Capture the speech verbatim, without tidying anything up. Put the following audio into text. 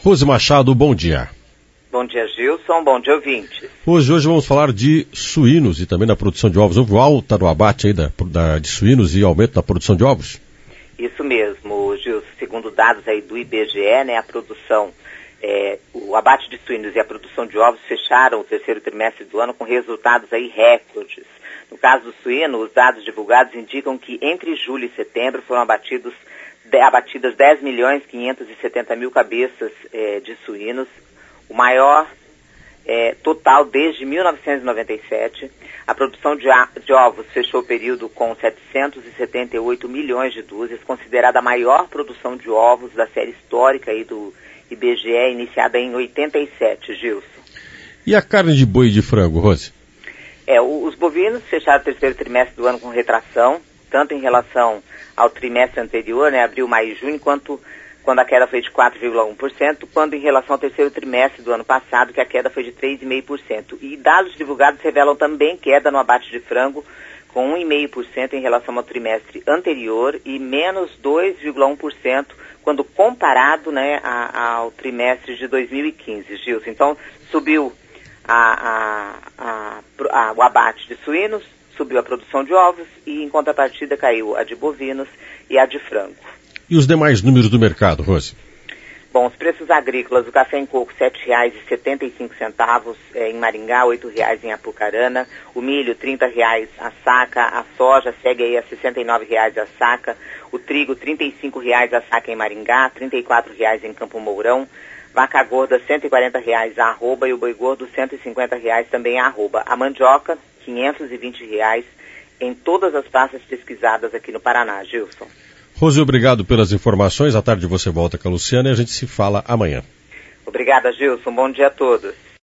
Rose Machado, bom dia. Bom dia, Gilson. Bom dia, ouvintes. Hoje, hoje vamos falar de suínos e também da produção de ovos. Houve alta no abate aí da, da, de suínos e aumento da produção de ovos? Isso mesmo, Gilson. Segundo dados aí do I B G E, né, a produção, é, o abate de suínos e a produção de ovos fecharam o terceiro trimestre do ano com resultados aí recordes. No caso do suíno, os dados divulgados indicam que entre julho e setembro foram abatidos, de, abatidas dez milhões quinhentos e setenta mil cabeças é, de suínos, o maior é, total desde mil novecentos e noventa e sete. A produção de, a, de ovos fechou o período com setecentos e setenta e oito milhões de dúzias, considerada a maior produção de ovos da série histórica aí do I B G E, iniciada em oitenta e sete, Gilson. E a carne de boi e de frango, Rose? É, os bovinos fecharam o terceiro trimestre do ano com retração, tanto em relação ao trimestre anterior, né, abril, maio e junho, quanto quando a queda foi de quatro vírgula um por cento, quando em relação ao terceiro trimestre do ano passado, que a queda foi de três vírgula cinco por cento. E dados divulgados revelam também queda no abate de frango, com um vírgula cinco por cento em relação ao trimestre anterior e menos dois vírgula um por cento quando comparado, né, a, ao trimestre de dois mil e quinze, Gilson. Então, subiu a, a, a, a, o abate de suínos, subiu a produção de ovos e, em contrapartida, caiu a de bovinos e a de frango. E os demais números do mercado, Rose? Bom, os preços agrícolas, o café em coco sete reais e setenta e cinco centavos é, em Maringá, oito reais em Apucarana, o milho trinta reais a saca, a soja segue aí a sessenta e nove reais a saca, o trigo trinta e cinco reais a saca em Maringá, trinta e quatro reais em Campo Mourão, vaca gorda cento e quarenta reais a arroba e o boi gordo cento e cinquenta reais também a arroba. A mandioca quinhentos e vinte reais em todas as praças pesquisadas aqui no Paraná, Gilson. Rose, obrigado pelas informações. À tarde você volta com a Luciana e a gente se fala amanhã. Obrigada, Gilson. Bom dia a todos.